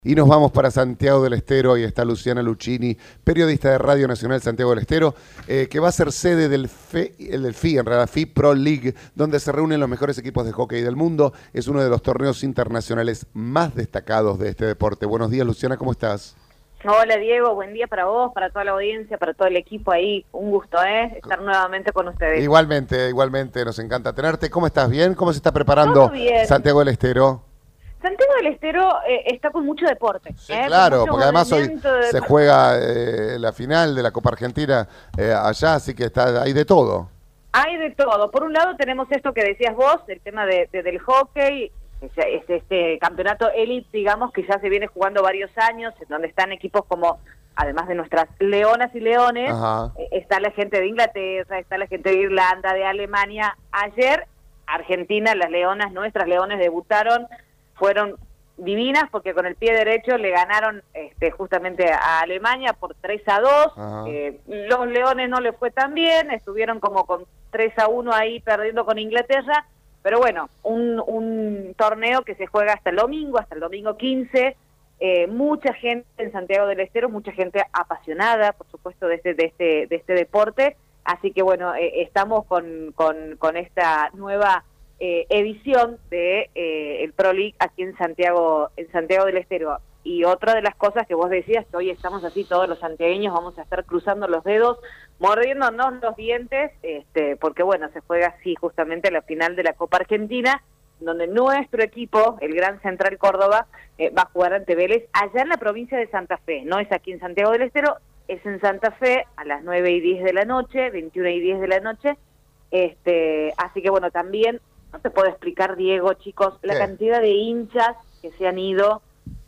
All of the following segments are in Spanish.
Y nos vamos para Santiago del Estero, ahí está Luciana Luchini, periodista de Radio Nacional Santiago del Estero, que va a ser sede del FI, en realidad FI Pro League, donde se reúnen los mejores equipos de hockey del mundo. Es uno de los torneos internacionales más destacados de este deporte. Buenos días, Luciana, ¿cómo estás? Hola Diego, buen día para vos, para toda la audiencia, para todo el equipo ahí. Un gusto, estar nuevamente con ustedes. Igualmente, nos encanta tenerte. ¿Cómo estás? ¿Bien? ¿Cómo se está preparando Todo bien. Santiago del Estero? Santiago del Estero está con mucho deporte. Sí, claro, porque además hoy se de... juega la final de la Copa Argentina allá, así que hay de todo. Hay de todo. Por un lado tenemos esto que decías vos, el tema del hockey, es este campeonato élite, digamos, que ya se viene jugando varios años, en donde están equipos como, además de nuestras leonas y leones, está la gente de Inglaterra, está la gente de Irlanda, de Alemania. Ayer, Argentina, las leonas, nuestras leones debutaron, fueron divinas porque con el pie derecho le ganaron justamente a Alemania por 3-2. Los leones no les fue tan bien, estuvieron como con 3-1 ahí perdiendo con Inglaterra, pero bueno, un torneo que se juega hasta el domingo 15, mucha gente en Santiago del Estero, mucha gente apasionada, por supuesto, de este deporte, así que bueno, estamos con esta nueva edición de el Pro League aquí en Santiago del Estero. Y otra de las cosas que vos decías, que hoy estamos así todos los santiagueños, vamos a estar cruzando los dedos, mordiéndonos los dientes, porque bueno, se juega así justamente la final de la Copa Argentina, donde nuestro equipo, el Gran Central Córdoba, va a jugar ante Vélez, allá en la provincia de Santa Fe. No es aquí en Santiago del Estero, es en Santa Fe a las 9:10 de la noche, 21:10 de la noche. Así que bueno, también no te puedo explicar, Diego, chicos, la cantidad de hinchas que se han ido.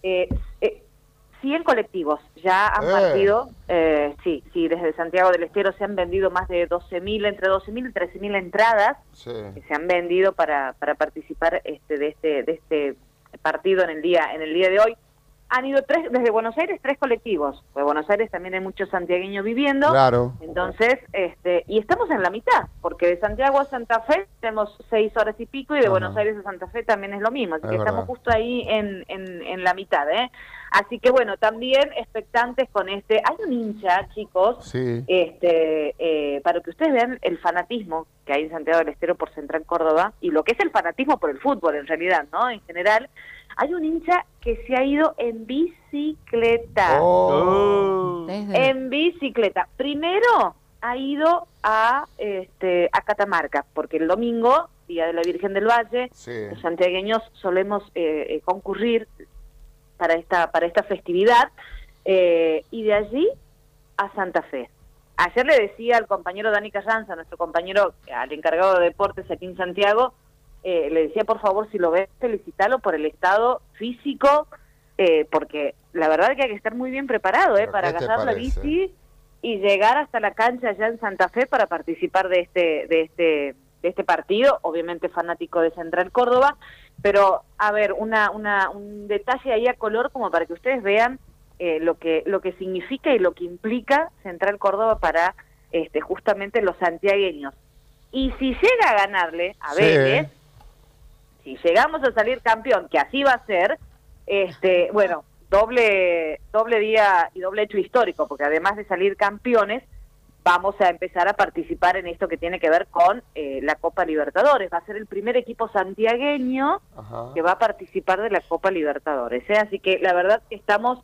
100 colectivos ya han partido, sí, desde Santiago del Estero se han vendido más de 12.000, entre 12.000 y 13.000 entradas que se han vendido para participar de este partido en el día de hoy. Han ido desde Buenos Aires 3 colectivos, pues Buenos Aires también hay muchos santiagueños viviendo, claro. Entonces, y estamos en la mitad, porque de Santiago a Santa Fe tenemos 6 horas y pico, y de Buenos Aires a Santa Fe también es lo mismo, así que estamos justo ahí en la mitad, Así que bueno, también expectantes con hay un hincha, chicos, sí. Para que ustedes vean el fanatismo que hay en Santiago del Estero por Central Córdoba, y lo que es el fanatismo por el fútbol en realidad, ¿no? En general, hay un hincha que se ha ido en bicicleta. En bicicleta. Primero ha ido a Catamarca, porque el domingo, Día de la Virgen del Valle, los santiagueños solemos concurrir para esta festividad, y de allí a Santa Fe. Ayer le decía al compañero Dani Carranza, nuestro compañero, al encargado de deportes aquí en Santiago, le decía, por favor, si lo ves, felicitalo por el estado físico, porque la verdad es que hay que estar muy bien preparado para agarrar la bici y llegar hasta la cancha allá en Santa Fe para participar de este partido, obviamente fanático de Central Córdoba, pero a ver, un detalle ahí a color como para que ustedes vean lo que significa y lo que implica Central Córdoba para justamente los santiagueños. Y si llega a ganarle a Vélez, si llegamos a salir campeón, que así va a ser, bueno, doble día y doble hecho histórico, porque además de salir campeones, vamos a empezar a participar en esto que tiene que ver con la Copa Libertadores. Va a ser el primer equipo santiagueño que va a participar de la Copa Libertadores. Así que la verdad que estamos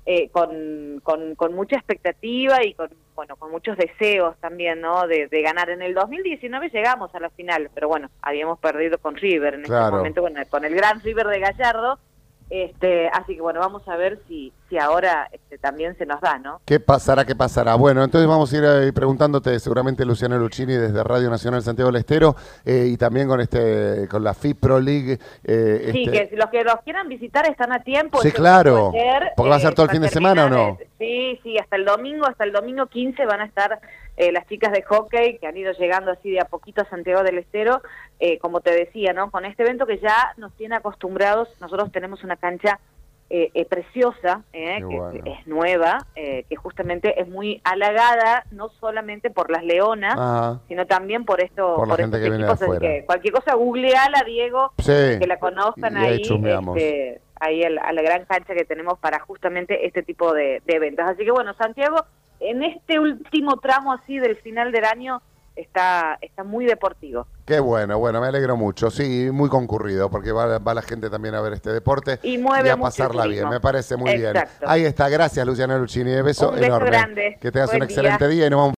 con mucha expectativa y con muchos deseos también, ¿no? De ganar. En el 2019 llegamos a la final, pero bueno, habíamos perdido con River en este momento, con el gran River de Gallardo. Así que bueno, vamos a ver si ahora también se nos da, ¿no? ¿Qué pasará? Bueno, entonces vamos a ir preguntándote, seguramente Luciana Luchini desde Radio Nacional Santiago del Estero, y también con la FI Pro League. Sí, que los que los quieran visitar están a tiempo. Sí, claro, porque va a ser todo el fin de semana, ¿o no? Sí, hasta el domingo 15 van a estar las chicas de hockey que han ido llegando así de a poquito a Santiago del Estero, como te decía, ¿no? Con este evento que ya nos tiene acostumbrados. Nosotros tenemos una cancha preciosa, que es nueva, que justamente es muy halagada, no solamente por las leonas, sino también por la gente que viene de afuera. Cualquier cosa, googleala, Diego, que la conozcan ahí. ahí a la gran cancha que tenemos para justamente este tipo de eventos. Así que bueno, Santiago, en este último tramo así del final del año, está muy deportivo. Qué bueno, me alegro mucho. Sí, muy concurrido, porque va la gente también a ver este deporte y mueve a mucho pasarla bien. Me parece muy Exacto. bien. Ahí está, gracias Luciana Luchini. Beso Un beso enorme. grande. Que tengas un Buen excelente día y nos vamos.